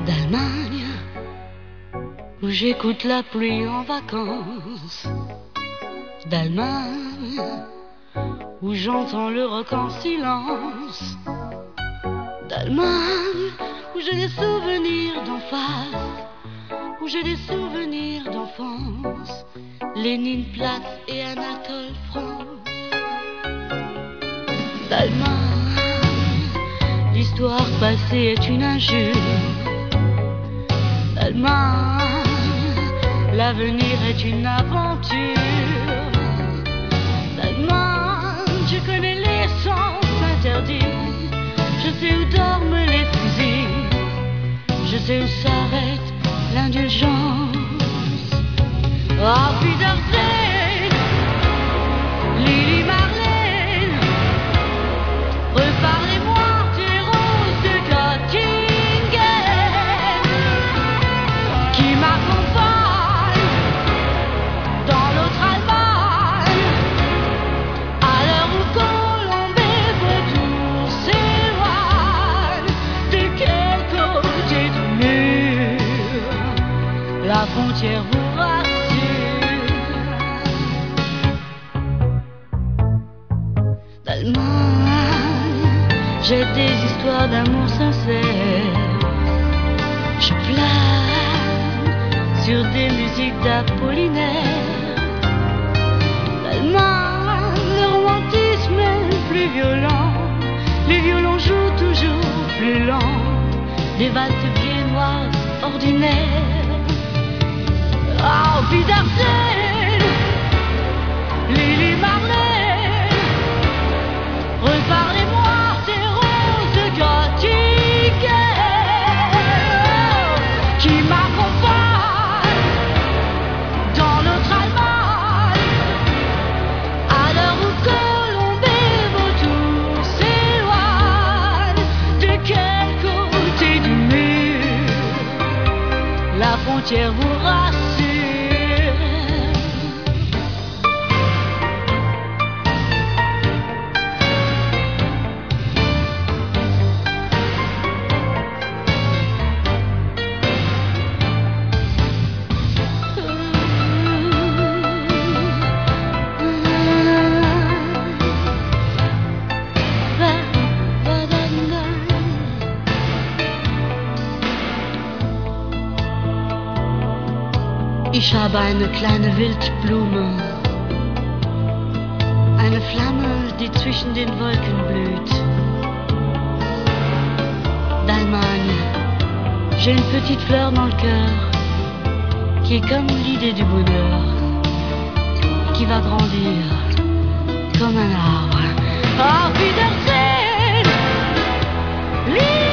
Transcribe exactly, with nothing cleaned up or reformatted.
d'Allemagne, où j'écoute la pluie en vacances, d'Allemagne, où j'entends le rock en silence, d'Allemagne, où j'ai des souvenirs d'en face, où j'ai des souvenirs d'enfance, Lénine, Platz et Anatole France, d'Allemagne, l'histoire passée est une injure, d'Allemagne, l'avenir est une aventure, d'Allemagne, je connais les sens interdits, je sais où dorment les fusils, je sais où s'arrête l'indulgence. Ah, Wiedersehen, Lili Marlène, reparlez-moi des roses de Göttingen qui m'accompagnent dans l'autre Allemagne, à l'heure où Colombe et Vautour s'éloignent. De quel côté du mur la frontière vous rassure? D'Allemagne, j'ai des histoires d'amour sincère. Je plane sur des musiques d'Apollinaire. D'Allemagne, le romantisme est plus violent. Les violons jouent toujours plus lent. Des valses viennoises ordinaires. Ah, Wiedersehen, Lili Marlène, reparlez-moi ces roses de Göttingen qui m'accompagnent dans notre Allemagne, à l'heure où Colombe et Vautour s'éloignent. De quel côté du mur la frontière vous rassure? Ich habe eine kleine Wildblume, eine Flamme, die zwischen den Wolken blüht. D'Allemagne, j'ai une petite fleur dans le cœur, qui est comme l'idée du bonheur, qui va grandir comme un arbre. Auf Wiedersehen,